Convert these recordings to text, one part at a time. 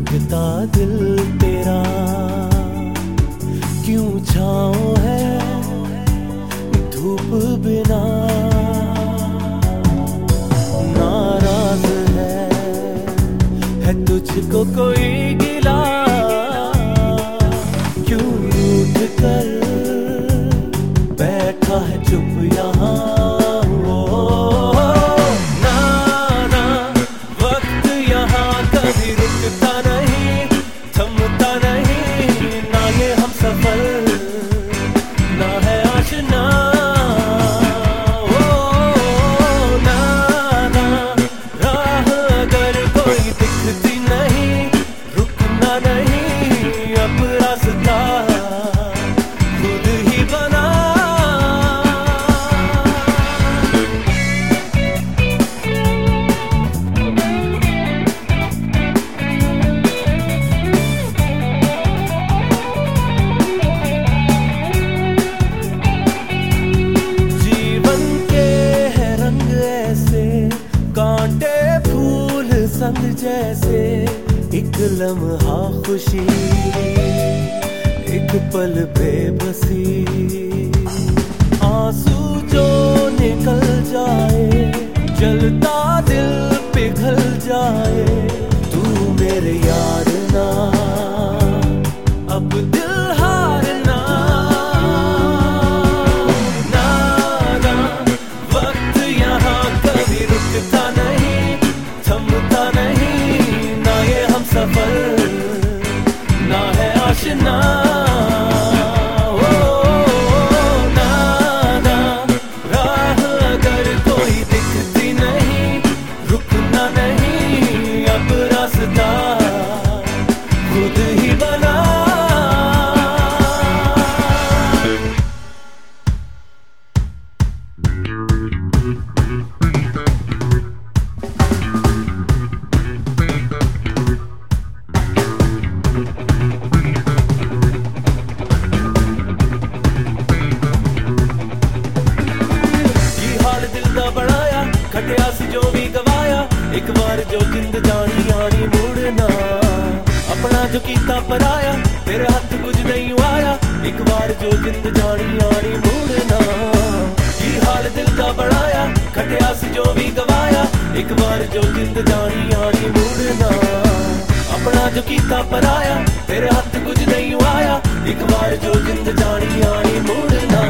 धड़कता दिल तेरा क्यों छाँव है धूप बिना, नाराज है तुझको कोई गिला, क्यों रूठ कर बैठा है चुप यहाँ। संग जैसे एक लम्हा खुशी, एक पल बेबसी, आंसू जो निकल जाए, जलता दिल पिघल जाए, तू मेरे यार ना अब दिल हारना, ना ना वक्त यहाँ कभी रुकता नहीं, थमता नहीं, ना ये हम सफर ना है आशना, ना ना राह अगर कोई दिखती नहीं, रुकना नहीं अब रास्ता खुद ही बना। बनाया खटिया सी जो भी गवाया, एक बार जो जिंद जानी आनी मुड़ना, अपना जो कीता पराया तेरे हाथ कुछ नहीं आया, एक बार जो जिंद जानी आनी मुड़ना, की हाल दिल का बढ़ाया खटिया सी जो भी गवाया, एक बार जो जिंद जानी आनी मुड़ना, अपना जो कीता पराया तेरे हाथ कुछ नहीं आया, एक बार जो जिंद जानी आनी मुड़ना।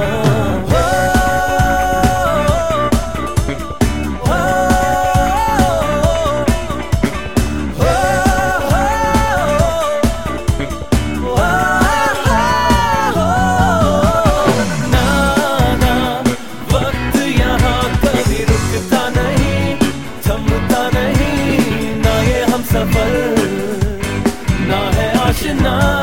सफर ना है आशना।